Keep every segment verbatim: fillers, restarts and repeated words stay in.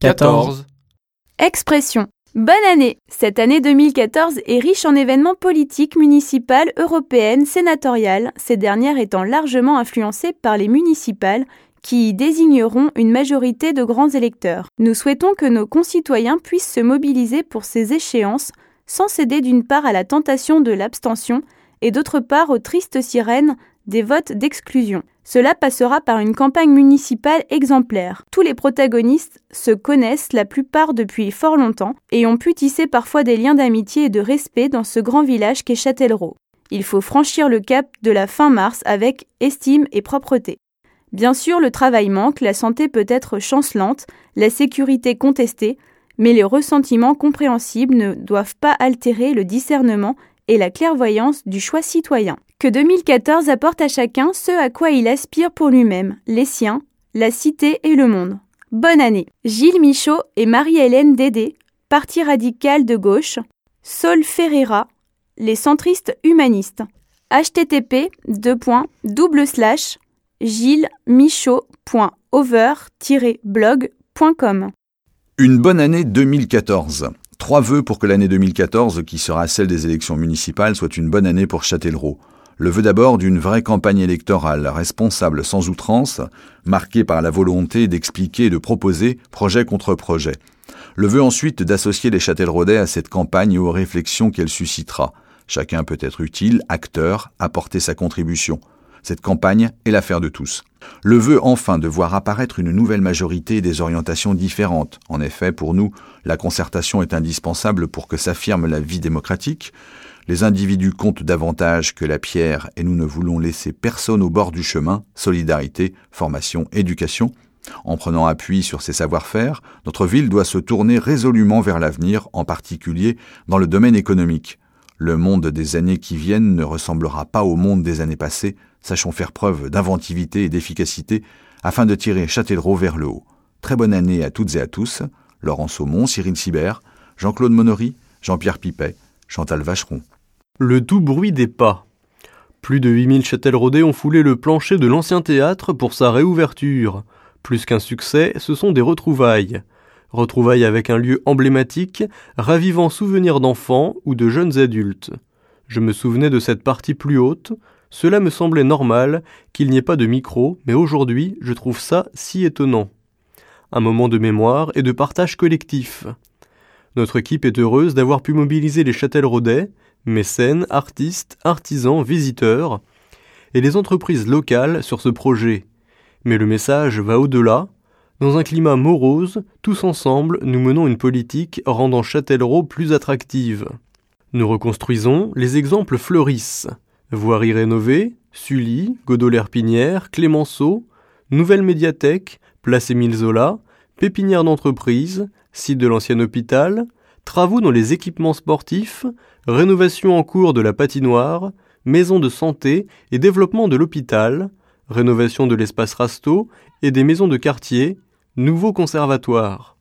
quatorze. Expression. Bonne année! Cette année deux mille quatorze est riche en événements politiques municipales, européennes, sénatoriales, ces dernières étant largement influencées par les municipales qui y désigneront une majorité de grands électeurs. Nous souhaitons que nos concitoyens puissent se mobiliser pour ces échéances sans céder d'une part à la tentation de l'abstention et d'autre part aux tristes sirènes des votes d'exclusion. Cela passera par une campagne municipale exemplaire. Tous les protagonistes se connaissent la plupart depuis fort longtemps et ont pu tisser parfois des liens d'amitié et de respect dans ce grand village qu'est Châtellerault. Il faut franchir le cap de la fin mars avec estime et propreté. Bien sûr, le travail manque, la santé peut être chancelante, la sécurité contestée, mais les ressentiments compréhensibles ne doivent pas altérer le discernement et la clairvoyance du choix citoyen. Que deux mille quatorze apporte à chacun ce à quoi il aspire pour lui-même, les siens, la cité et le monde. Bonne année. Gilles Michaud et Marie-Hélène Dédé, Parti radical de gauche. Saul Ferreira, les centristes humanistes. h t t p deux points double slash gilles michaud point over tiret blog point com. Une bonne année deux mille quatorze. Trois vœux pour que l'année deux mille quatorze, qui sera celle des élections municipales, soit une bonne année pour Châtellerault. Le vœu d'abord d'une vraie campagne électorale, responsable sans outrance, marquée par la volonté d'expliquer et de proposer projet contre projet. Le vœu ensuite d'associer les Châtelleraudais à cette campagne et aux réflexions qu'elle suscitera. Chacun peut être utile, acteur, apporter sa contribution. Cette campagne est l'affaire de tous. Le vœu enfin de voir apparaître une nouvelle majorité et des orientations différentes. En effet, pour nous, la concertation est indispensable pour que s'affirme la vie démocratique. Les individus comptent davantage que la pierre et nous ne voulons laisser personne au bord du chemin. Solidarité, formation, éducation. En prenant appui sur ces savoir-faire, notre ville doit se tourner résolument vers l'avenir, en particulier dans le domaine économique. Le monde des années qui viennent ne ressemblera pas au monde des années passées. Sachons faire preuve d'inventivité et d'efficacité afin de tirer Châtellerault vers le haut. Très bonne année à toutes et à tous. Laurent Saumon, Cyril Sibert, Jean-Claude Monory, Jean-Pierre Pipet, Chantal Vacheron. Le doux bruit des pas. Plus de huit mille Châtelleraudais ont foulé le plancher de l'ancien théâtre pour sa réouverture. Plus qu'un succès, ce sont des retrouvailles. Retrouvailles avec un lieu emblématique, ravivant souvenirs d'enfants ou de jeunes adultes. Je me souvenais de cette partie plus haute. Cela me semblait normal qu'il n'y ait pas de micro, mais aujourd'hui, je trouve ça si étonnant. Un moment de mémoire et de partage collectif. Notre équipe est heureuse d'avoir pu mobiliser les Châtelleraudais, mécènes, artistes, artisans, visiteurs, et les entreprises locales sur ce projet. Mais le message va au-delà. Dans un climat morose, tous ensemble, nous menons une politique rendant Châtellerault plus attractive. Nous reconstruisons, les exemples fleurissent. Voirie rénovée, Sully, Godot-Lerpinière, Clémenceau, nouvelle médiathèque, place Émile Zola, pépinière d'entreprise, site de l'ancien hôpital, travaux dans les équipements sportifs, rénovation en cours de la patinoire, maison de santé et développement de l'hôpital, rénovation de l'espace Rasto et des maisons de quartier, nouveau conservatoire.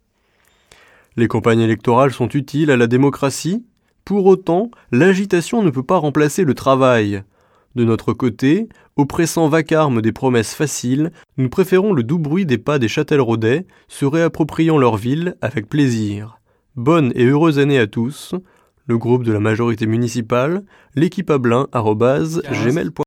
Les campagnes électorales sont utiles à la démocratie. Pour autant, l'agitation ne peut pas remplacer le travail. De notre côté, au pressant vacarme des promesses faciles, nous préférons le doux bruit des pas des Châtelleraudais, se réappropriant leur ville avec plaisir. Bonne et heureuse année à tous. Le groupe de la majorité municipale, l'équipe ablin arobase gmail point com